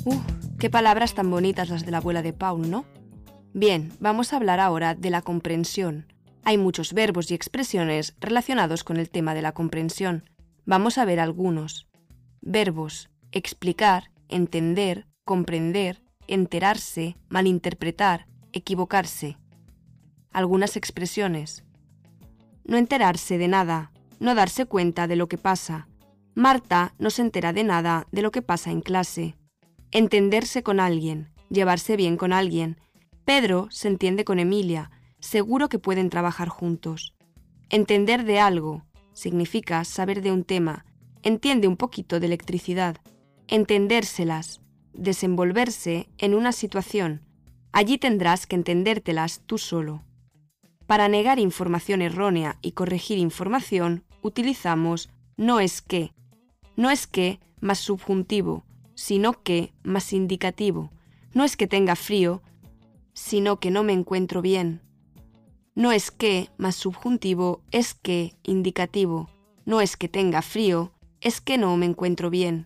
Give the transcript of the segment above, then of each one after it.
Qué palabras tan bonitas las de la abuela de Paul, ¿no? Bien, vamos a hablar ahora de la comprensión. Hay muchos verbos y expresiones relacionados con el tema de la comprensión. Vamos a ver algunos. Verbos: explicar, entender, comprender, enterarse, malinterpretar, equivocarse. Algunas expresiones: no enterarse de nada, no darse cuenta de lo que pasa. Marta no se entera de nada de lo que pasa en clase. Entenderse con alguien, llevarse bien con alguien. Pedro se entiende con Emilia, seguro que pueden trabajar juntos. Entender de algo significa saber de un tema, entiende un poquito de electricidad. Entendérselas, desenvolverse en una situación. Allí tendrás que entendértelas tú solo. Para negar información errónea y corregir información, utilizamos no es que. No es que más subjuntivo, sino que más indicativo. No es que tenga frío, sino que no me encuentro bien. No es que más subjuntivo, es que indicativo. No es que tenga frío, es que no me encuentro bien.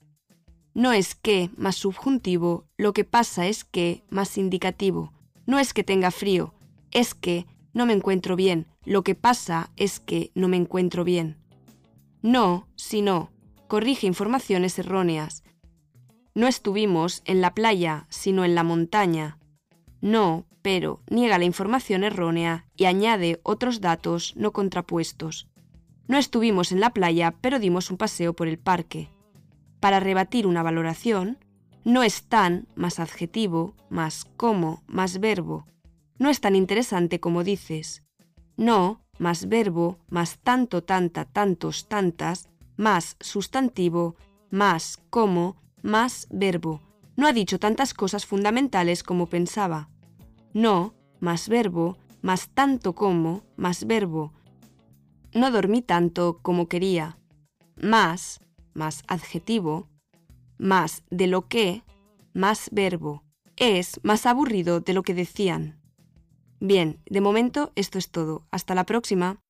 No es que más subjuntivo, lo que pasa es que más indicativo. No es que tenga frío, es que no me encuentro bien, lo que pasa es que no me encuentro bien. No, sino, corrige informaciones erróneas. No estuvimos en la playa, sino en la montaña. No, pero niega la información errónea y añade otros datos no contrapuestos. No estuvimos en la playa, pero dimos un paseo por el parque. Para rebatir una valoración, no es tan más adjetivo, más como, más verbo. No es tan interesante como dices. No, más verbo, más tanto, tanta, tantos, tantas, más sustantivo, más como, más verbo. No ha dicho tantas cosas fundamentales como pensaba. No, más verbo, más tanto como, más verbo. No dormí tanto como quería. Más adjetivo, más de lo que, más verbo. Es más aburrido de lo que decían. Bien, de momento esto es todo. Hasta la próxima.